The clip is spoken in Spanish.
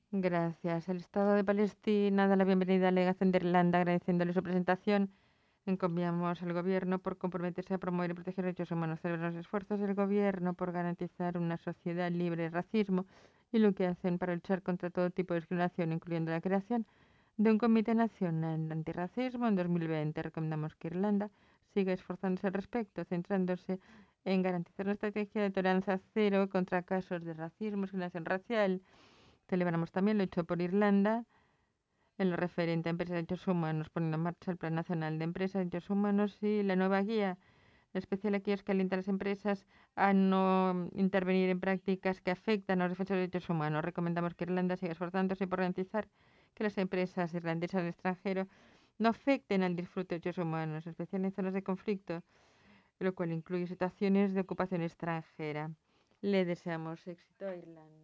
Gracias. El Estado de Palestina da la bienvenida a la delegación de Irlanda agradeciéndole su presentación. Encomiamos al Gobierno por comprometerse a promover y proteger los derechos humanos. Celebra los esfuerzos del Gobierno por garantizar una sociedad libre de racismo y lo que hacen para luchar contra todo tipo de discriminación, incluyendo la creación de un Comité Nacional Antirracismo en 2020. Recomendamos que Irlanda siga esforzándose al respecto, centrándose en garantizar una estrategia de tolerancia cero contra casos de racismo y discriminación racial. Celebramos también lo hecho por Irlanda en lo referente a empresas de derechos humanos, poniendo en marcha el Plan Nacional de Empresas de Derechos Humanos y la nueva guía. En especial aquellos que alientan a las empresas a no intervenir en prácticas que afectan a los defensores de derechos humanos. Recomendamos que Irlanda siga esforzándose por garantizar que las empresas irlandesas del extranjero no afecten al disfrute de derechos humanos, en especial en zonas de conflicto, lo cual incluye situaciones de ocupación extranjera. Le deseamos éxito a Irlanda.